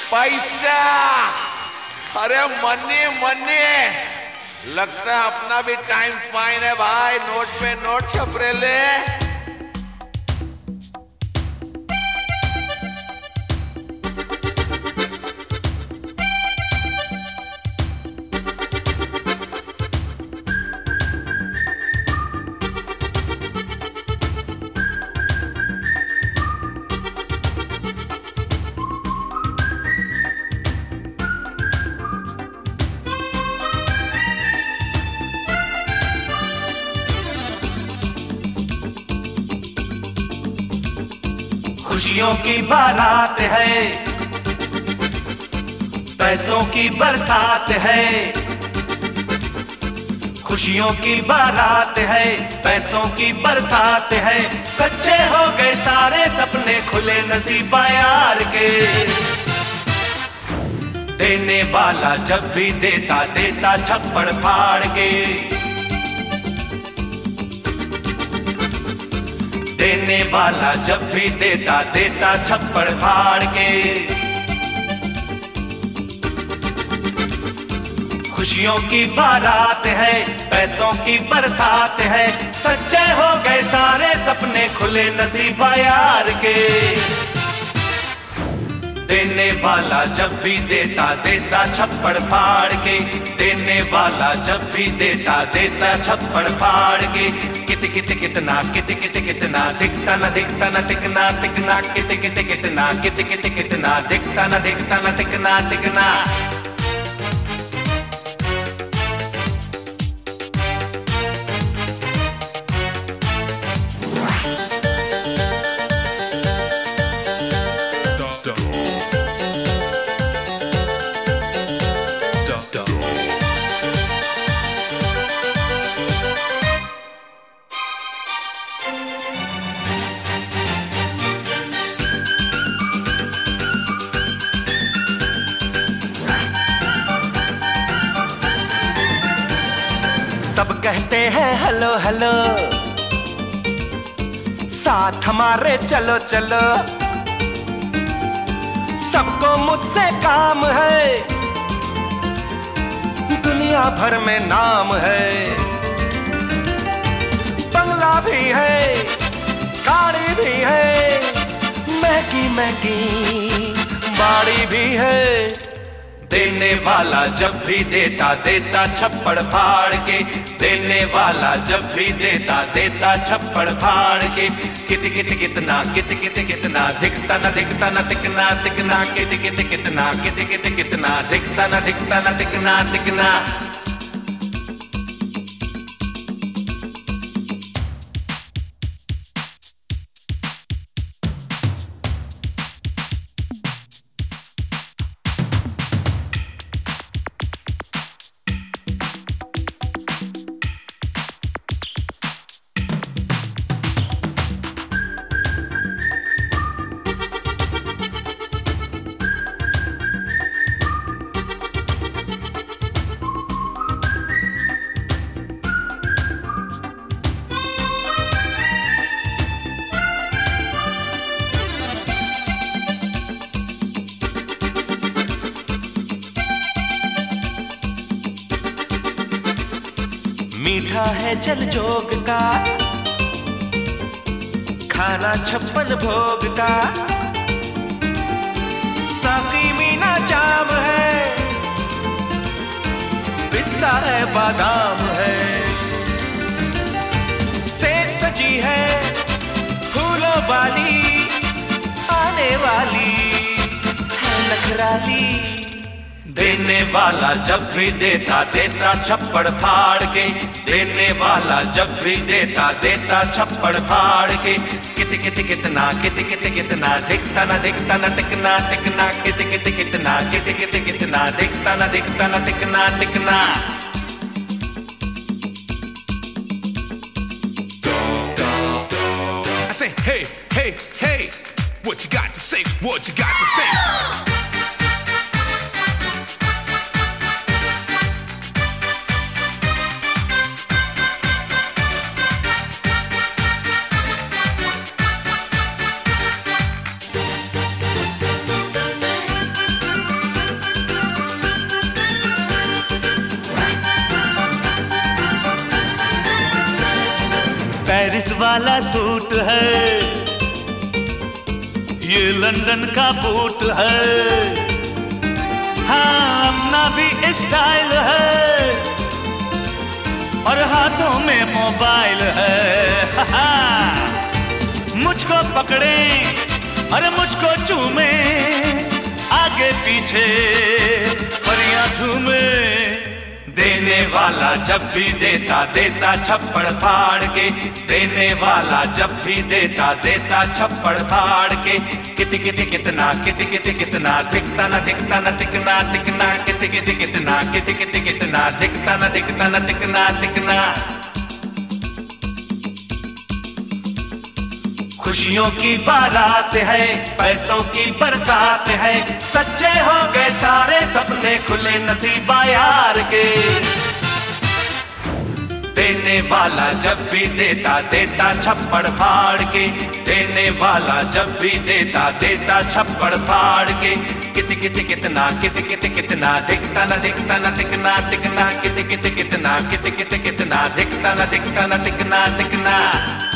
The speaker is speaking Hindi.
पैसा। अरे मनी मनी, लगता है अपना भी टाइम फाइन है भाई। नोट पे नोट छप रहे ले। खुशियों की बारात है, पैसों की बरसात है। खुशियों की बारात है, पैसों की बरसात है। सच्चे हो गए सारे सपने, खुले नसीबा यार के। देने वाला जब भी देता, देता छप्पड़ फाड़ के। देने वाला जब भी देता, देता छप्पड़ फाड़ के। खुशियों की बारात है, पैसों की बरसात है। सच्चे हो गए सारे सपने, खुले नसीबा यार के। देने वाला जब भी देता, देता छप्पड़ फाड़ के। देने वाला जब भी देता, देता छप्पड़ फाड़ के। कित कित कितना, कित कित कितना, दिखता न दिखता न दिखना दिखना। कित कित कितना, कित कित कितना, दिखता न दिखता न दिखना दिखना। सब कहते हैं हेलो हेलो, साथ हमारे चलो चलो। सबको मुझसे काम है, दुनिया भर में नाम है। बंगला भी है, गाड़ी भी है, महंगी महंगी बाड़ी भी है। देने वाला जब भी देता, देता छप्पड़ फाड़ के। देने वाला जब भी देता, देता छप्पड़ फाड़ के। कित कित कितना, कित कित कितना, दिखता न दिखता न दिखना दिखना। कित कित कितना, कित कित कितना, दिखता न दिखता न दिखना दिखना। मीठा है जल जोग का, खाना छप्पन भोग का। साकी मीना जाम है, पिस्ता है बादाम है। सेज सजी है फूलों वाली, आने वाली है नखराली। देने वाला जब भी देता, देता छप्पड़ फाड़ के। देने वाला जब भी देता, देता छप्पड़ फाड़ के। कित कित कितना, कित कित कितना, दिखता न दिखता न दिखना दिखना। कित कित कितना, कित कित कितना, दिखता न दिखता न दिखना दिखना। I say, hey, hey, hey, what you got to say, what you got to say? Paris वाला सूट है, ये लंदन का बूट है। हाँ अपना भी स्टाइल है और हाथों में मोबाइल है। मुझको पकड़े और मुझको चूमे, आगे पीछे परियां झूमे। देने वाला जब भी देता देता छप्पड़ फाड़ के, देने वाला जब भी देता देता छप्पड़ फाड़ के। किति किति कितना किति किति कितना, दिखता न दिखता न दिखना दिखना, किति किति कितना किति किति कितना, दिखता न दिखता न दिखना दिखना। खुशियों की बारात है, पैसों की बरसात है, सच्चे हो गए सारे सपने, खुले नसीबा यार के। देने वाला जब भी देता देता छप्पड़ फाड़ के, देने वाला जब भी देता देता छप्पड़ फाड़ के। किति किति कितना किति किति कितना, दिखता न दिखता न दिखना दिखना, किति किति कितना किति किति कितना, दिखता न दिखता न दिखना दिखना।